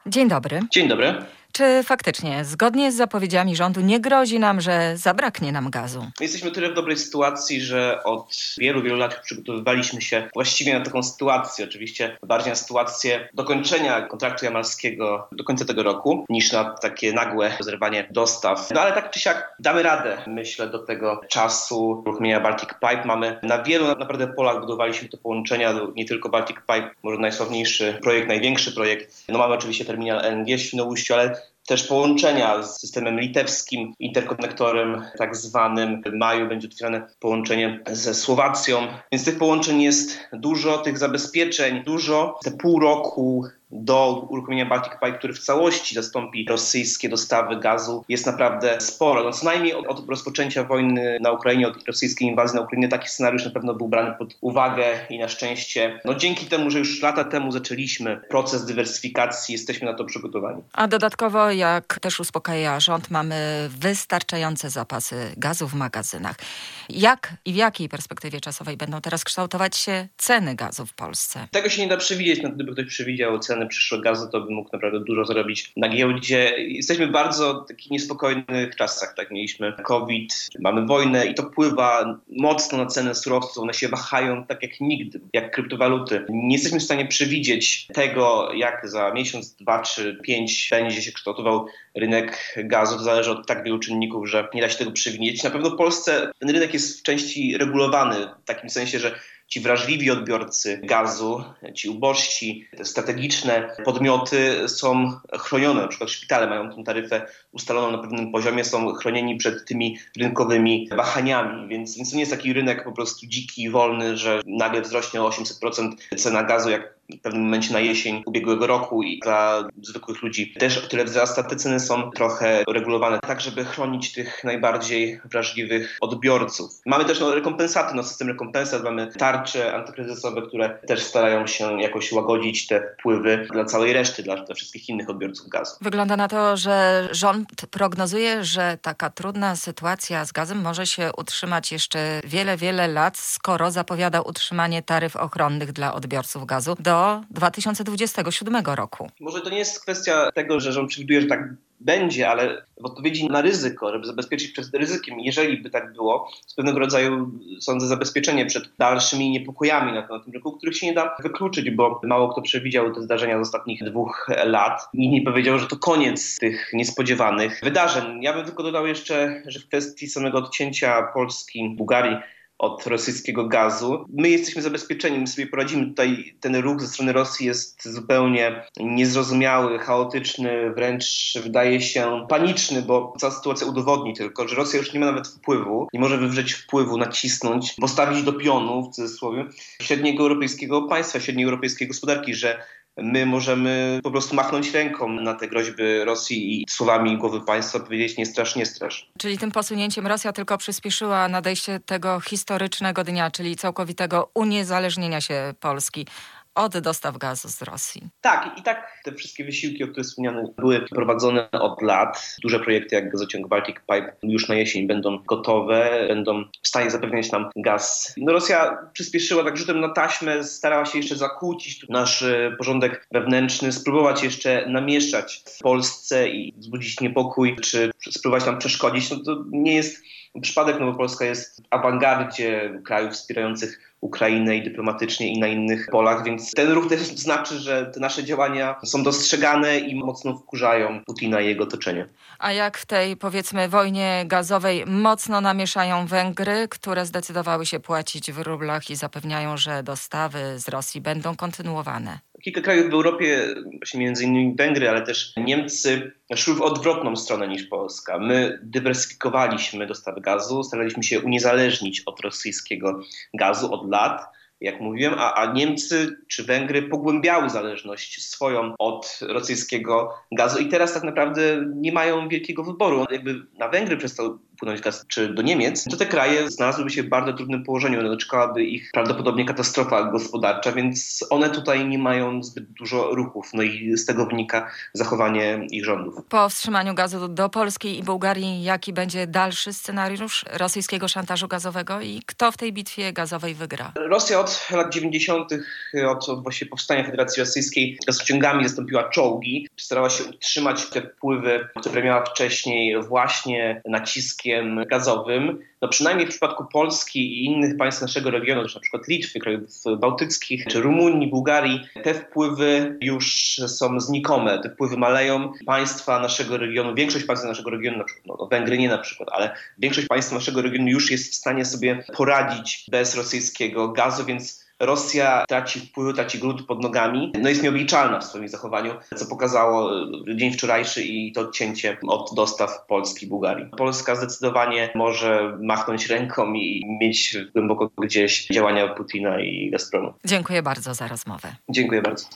Dzień dobry. Dzień dobry. Czy faktycznie, zgodnie z zapowiedziami rządu, nie grozi nam, że zabraknie nam gazu? Jesteśmy tyle w dobrej sytuacji, że od wielu lat przygotowywaliśmy się właściwie na taką sytuację. Oczywiście bardziej na sytuację dokończenia kontraktu jamalskiego do końca tego roku, niż na takie nagłe zerwanie dostaw. No ale tak czy siak damy radę, myślę, do tego czasu uruchomienia Baltic Pipe. Mamy na wielu naprawdę polach budowaliśmy te połączenia, nie tylko Baltic Pipe, może najsławniejszy projekt, największy projekt. No mamy oczywiście terminal LNG w Świnoujściu, ale też połączenia z systemem litewskim, interkonektorem tak zwanym. W maju będzie otwierane połączenie ze Słowacją. Więc tych połączeń jest dużo, tych zabezpieczeń dużo. Te pół roku do uruchomienia Baltic Pipe, który w całości zastąpi rosyjskie dostawy gazu, jest naprawdę sporo. No co najmniej od rozpoczęcia wojny na Ukrainie, od rosyjskiej inwazji na Ukrainę, taki scenariusz na pewno był brany pod uwagę i na szczęście, dzięki temu, że już lata temu zaczęliśmy proces dywersyfikacji, jesteśmy na to przygotowani. A dodatkowo, jak też uspokaja rząd, mamy wystarczające zapasy gazu w magazynach. Jak i w jakiej perspektywie czasowej będą teraz kształtować się ceny gazu w Polsce? Tego się nie da przewidzieć. No, gdyby ktoś przewidział ceny przyszłego gazu, to by mógł naprawdę dużo zarobić na giełdzie. Jesteśmy w bardzo takich niespokojnych czasach. Tak? Mieliśmy COVID, mamy wojnę i to wpływa mocno na ceny surowców. One się wahają tak jak nigdy, jak kryptowaluty. Nie jesteśmy w stanie przewidzieć tego, jak za miesiąc, 2 czy 5 będzie się kształtował rynek gazu. To zależy od tak wielu czynników, że nie da się tego przewidzieć. Na pewno w Polsce ten rynek jest w części regulowany, w takim sensie, że ci wrażliwi odbiorcy gazu, ci ubożsi, te strategiczne podmioty są chronione. Na przykład szpitale mają tę taryfę ustaloną na pewnym poziomie, są chronieni przed tymi rynkowymi wahaniami. Więc to nie jest taki rynek po prostu dziki, wolny, że nagle wzrośnie o 800% cena gazu, jak w pewnym momencie na jesień ubiegłego roku i dla zwykłych ludzi też o tyle wzrasta. Te ceny są trochę regulowane tak, żeby chronić tych najbardziej wrażliwych odbiorców. Mamy też rekompensaty, system rekompensat, mamy tarcze antykryzysowe, które też starają się jakoś łagodzić te wpływy dla całej reszty, dla wszystkich innych odbiorców gazu. Wygląda na to, że rząd prognozuje, że taka trudna sytuacja z gazem może się utrzymać jeszcze wiele lat, skoro zapowiada utrzymanie taryf ochronnych dla odbiorców gazu do 2027 roku. Może to nie jest kwestia tego, że rząd przewiduje, że tak będzie, ale w odpowiedzi na ryzyko, żeby zabezpieczyć przed ryzykiem, jeżeli by tak było, z pewnego rodzaju, sądzę, zabezpieczenie przed dalszymi niepokojami na tym rynku, których się nie da wykluczyć, bo mało kto przewidział te zdarzenia z ostatnich 2 lat. Nikt nie powiedział, że to koniec tych niespodziewanych wydarzeń. Ja bym tylko dodał jeszcze, że w kwestii samego odcięcia Polski, Bułgarii od rosyjskiego gazu. My jesteśmy zabezpieczeni, my sobie poradzimy. Tutaj ten ruch ze strony Rosji jest zupełnie niezrozumiały, chaotyczny, wręcz wydaje się paniczny, bo cała sytuacja udowodni tylko, że Rosja już nie ma nawet wpływu, nie może wywrzeć wpływu, nacisnąć, postawić do pionu, w cudzysłowie, średniego europejskiego państwa, średniej europejskiej gospodarki, że my możemy po prostu machnąć ręką na te groźby Rosji i słowami głowy państwa powiedzieć nie strasz, nie strasz. Czyli tym posunięciem Rosja tylko przyspieszyła nadejście tego historycznego dnia, czyli całkowitego uniezależnienia się Polski od dostaw gazu z Rosji. Tak, i tak te wszystkie wysiłki, o których wspomniane, były prowadzone od lat. Duże projekty jak gazociąg Baltic Pipe już na jesień będą gotowe, będą w stanie zapewniać nam gaz. Rosja przyspieszyła tak rzutem na taśmę, starała się jeszcze zakłócić nasz porządek wewnętrzny, spróbować jeszcze namieszać w Polsce i wzbudzić niepokój, czy spróbować nam przeszkodzić. To nie jest przypadek, bo Polska jest w awangardzie krajów wspierających Ukrainę i dyplomatycznie i na innych polach, więc ten ruch też znaczy, że te nasze działania są dostrzegane i mocno wkurzają Putina i jego otoczenie. A jak w tej, powiedzmy, wojnie gazowej mocno namieszają Węgry, które zdecydowały się płacić w rublach i zapewniają, że dostawy z Rosji będą kontynuowane? Kilka krajów w Europie, między innymi Węgry, ale też Niemcy, szły w odwrotną stronę niż Polska. My dywersyfikowaliśmy dostawy gazu, staraliśmy się uniezależnić od rosyjskiego gazu od lat, jak mówiłem, a Niemcy czy Węgry pogłębiały zależność swoją od rosyjskiego gazu i teraz tak naprawdę nie mają wielkiego wyboru. Jakby na Węgry przestał płynąć gaz czy do Niemiec, to te kraje znalazłyby się w bardzo trudnym położeniu. Doczekałaby ich prawdopodobnie katastrofa gospodarcza, więc one tutaj nie mają zbyt dużo ruchów. No i z tego wynika zachowanie ich rządów. Po wstrzymaniu gazu do Polski i Bułgarii, jaki będzie dalszy scenariusz rosyjskiego szantażu gazowego i kto w tej bitwie gazowej wygra? Rosja od lat 90., od właśnie powstania Federacji Rosyjskiej gazociągami zastąpiła czołgi. Starała się utrzymać te wpływy, które miała wcześniej właśnie naciskiem gazowym. No przynajmniej w przypadku Polski i innych państw naszego regionu, na przykład Litwy, krajów bałtyckich, czy Rumunii, Bułgarii, te wpływy już są znikome. Te wpływy maleją. Państwa naszego regionu, większość państw naszego regionu, na przykład Węgry nie na przykład, ale większość państw naszego regionu już jest w stanie sobie poradzić bez rosyjskiego gazu, więc Rosja traci wpływ, traci grunt pod nogami, no jest nieobliczalna w swoim zachowaniu, co pokazało dzień wczorajszy i to odcięcie od dostaw Polski i Bułgarii. Polska zdecydowanie może machnąć ręką i mieć głęboko gdzieś działania Putina i Gazpromu. Dziękuję bardzo za rozmowę. Dziękuję bardzo.